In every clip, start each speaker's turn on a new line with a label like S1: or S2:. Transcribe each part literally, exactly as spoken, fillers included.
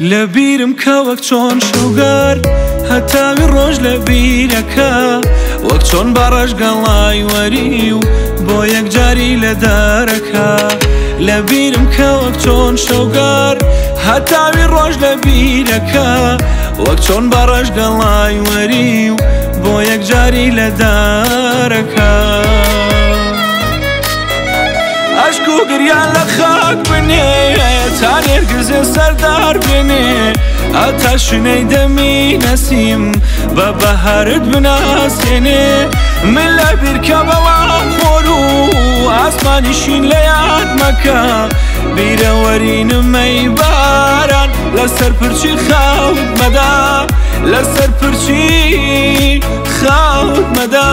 S1: لەبیرم کە وەک چۆن شەوگار هەتاوی ڕۆژ لەبیرەکە وەک چۆن بەڕەش گەڵای وەری و بۆ یەکجاری لە دارەکە لەبیرم کە وەک چۆن شەوگار هەتاوی ڕۆژ لەبیرەکە وەک چۆن بەڕەش گەڵای وەری و بۆ یەکجاری لە دارەکە عشق و گریان لە خاک بنێ تا نێرگزێ سەردار بێنێ هەتا شنەی دەمی نەسیم بە بەهارت بناسێنێ من لە بیرکە بەڵام خۆر و ئاسمانیشین لە یاد مەکە بیرەوەرینمەی باران لەسەر پرچی خاوت مەدا لەسەر پرچی خاوت مەدا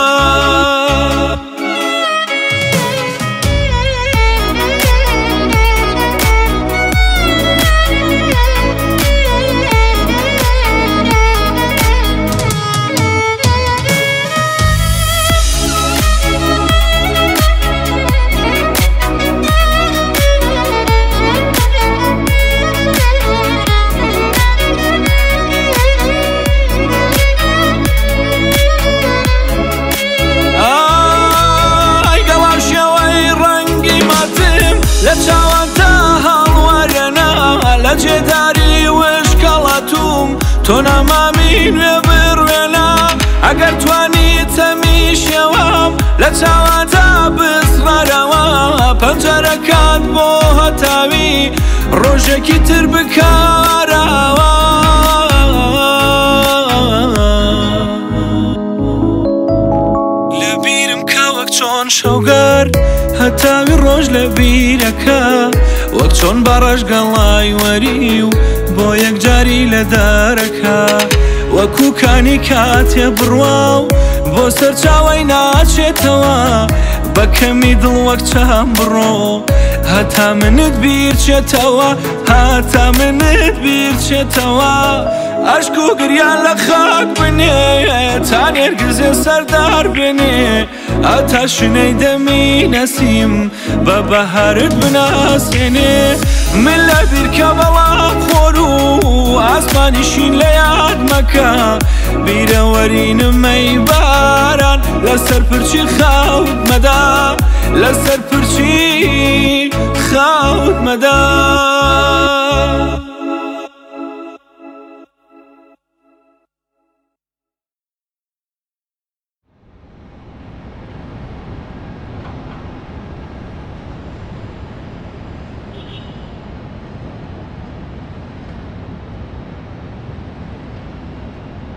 S1: لە چاوانتا هەڵوەرێنە لە جێداری وشکەڵاتوم تۆ نامامی نوێ بڕوێنە ئەگەر توانیت هەمیشەوەم لە چاوانتا بسڕارەوە پەنجەرەکات بۆ هەتاوی ڕۆژێکی تر بکارەوە لەبیرم کە وەک چۆن شەوگار هەتاوی ڕۆژ لە بیرەکە وەک چۆن بەڕەش گەڵای وەری و بۆ یەکجاری لە دارەکە وەکو کانی کاتێ بڕوا و بۆ سەرچاوەی ناچێتەوە بە کەمی دڵ وەک چام بڕۆ هەتا منت بیرچێتەوە هەتا منت بیرچێتەوە عشق و گریان لە خاک بنێ تا نێرگزێ سەردار بێنێ هەتا شنەی دەمی نەسیم بە بەهارت بناسێنێ من لە بیرکە بەڵام خۆر و ئاسمانیشین لە یاد مەکە بیرەوەرینمەی باران لەسەر پرچی خاوت مەدا لەسەر پرچی خاوت مەدا